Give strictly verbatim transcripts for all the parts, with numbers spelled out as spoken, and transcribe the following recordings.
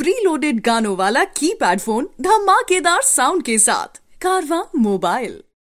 Pre loaded गानों वाला keypad phone धमाकेदार साउंड के साथ। कारवां मोबाइल।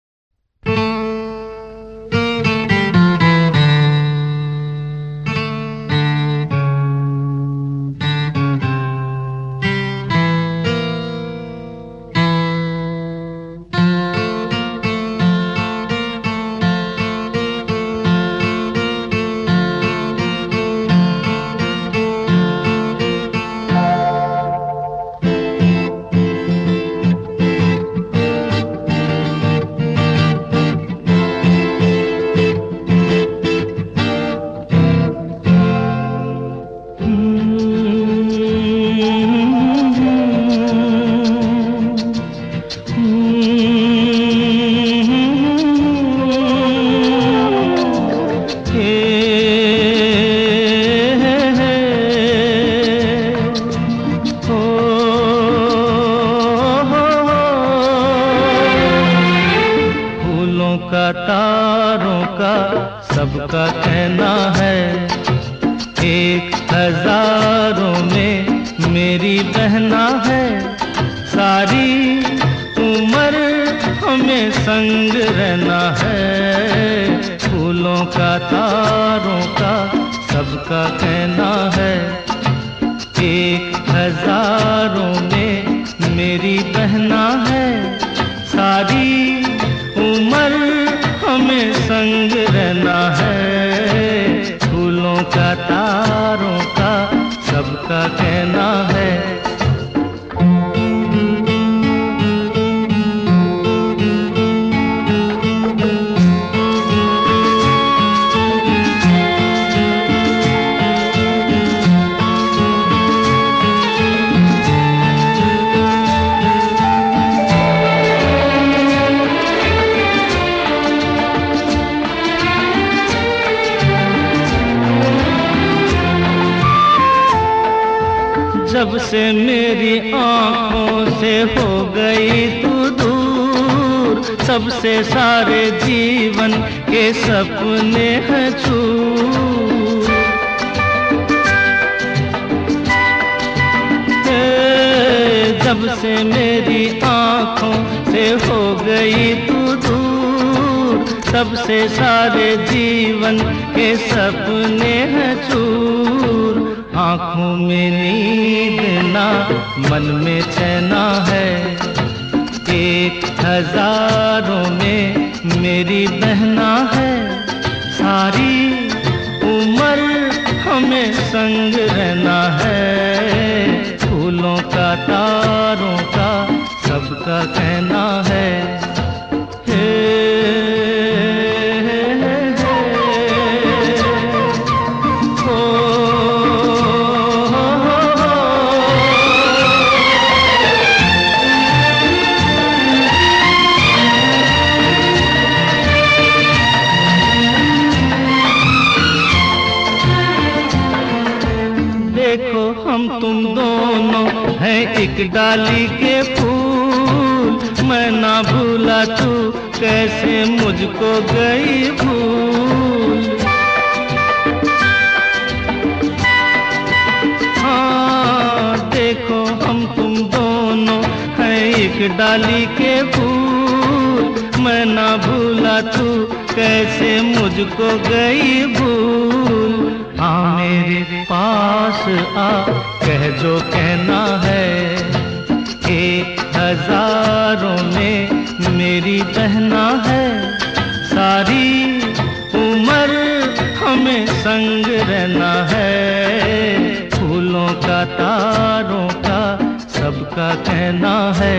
तारों का सबका कहना है, एक हजारों में मेरी बहना है। सारी उम्र हमें संग रहना है। फूलों का तारों का सबका कहना है, एक हजारों में मेरी बहना है। सारी उम्र हमें संग रहना है। फूलों का तारों का सबका कहना है। जब से मेरी आँखों से हो गई तू दूर, सबसे सारे जीवन के सपने हैं चूर। जब से मेरी आँखों से हो गई तू दूर, सबसे सारे जीवन के सपने हैं चूर। आँखों में नींद ना, मन में चैना है। एक हजारों में मेरी बहना है। सारी उम्र हमें संग रहना है। फूलों का तारों का सबका कहना है। देखो हम तुम दोनों हैं एक डाली के फूल, मैं ना भूला तू कैसे मुझको गई भूल। हाँ देखो हम तुम दोनों हैं एक डाली के फूल, मैं ना भूला तू कैसे मुझको गई भूल। हाँ मेरे पास आ, कह जो कहना है। एक हजारों में मेरी बहना है। सारी उम्र हमें संग रहना है। फूलों का तारों का सबका कहना है।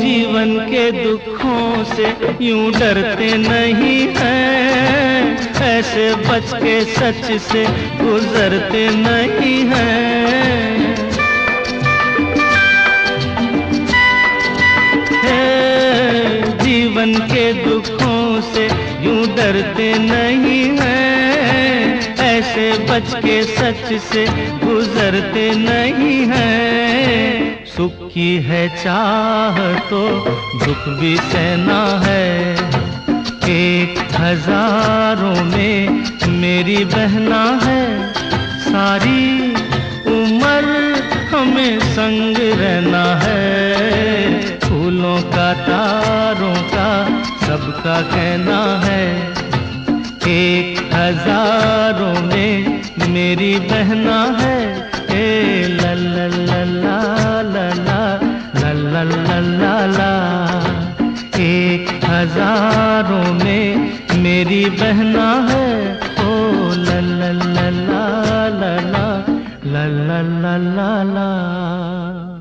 दुखों से यूं डरते नहीं हैं, ऐसे बच के सच से गुजरते नहीं हैं। जीवन के दुखों से यूं डरते नहीं हैं, ऐसे बच के सच से गुजरते नहीं हैं। सुख की है चाह तो दुख भी सहना है, एक हजारों में मेरी बहना है। सारी उम्र हमें संग रहना है, फूलों का तारों का सबका कहना है। एक हजारों में मेरी बहना है। ए ला ला ला ला ला ला ला ला ला ला, एक हजारों में मेरी बहना है। ओ ला ला ला ला ला ला ला ला ला ला ला।